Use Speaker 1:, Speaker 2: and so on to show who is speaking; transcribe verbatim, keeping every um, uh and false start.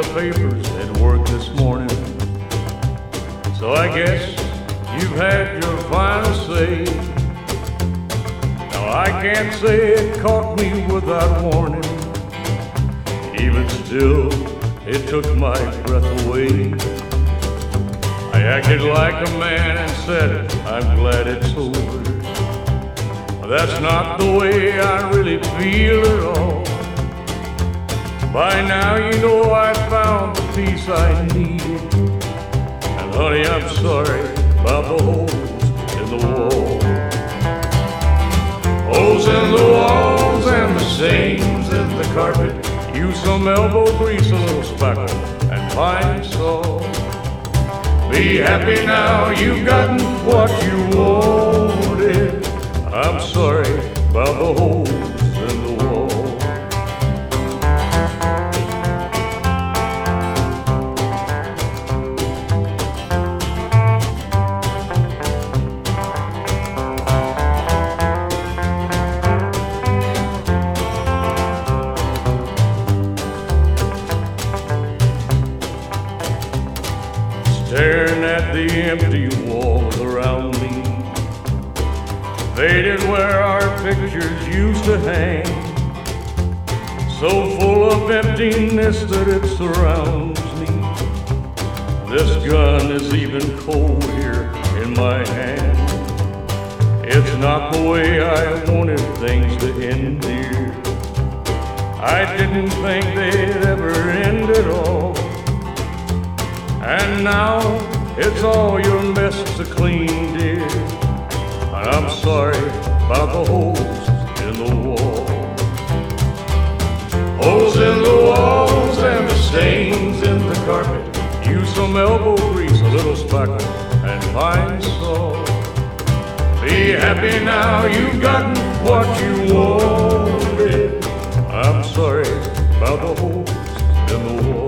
Speaker 1: papers at work this morning. So I guess you've had your final say. Now I can't say it caught me without warning. Even still, it took my breath away. I acted like a man and said, I'm glad it's over. That's not the way I really feel at all. By now you know I found the peace I needed. And honey, I'm sorry about the holes in the wall. Holes in the walls and the stains in the carpet. Use some elbow grease, a little spackle, and fine salt. Be happy now, you've gotten what you wanted. I'm sorry about the holes in the wall. Staring at the empty walls around me, faded where our pictures used to hang, so full of emptiness that it surrounds me. This gun is even cold here in my hand. It's not the way I wanted things to end here. I didn't think they'd ever end at all. And now it's all your mess to clean, dear. And I'm sorry about the holes in the wall. Holes in the walls and the stains in the carpet. Use some elbow grease, a little spackle, and fine salt. Be happy now, you've gotten what you wanted. I'm sorry about the holes in the wall.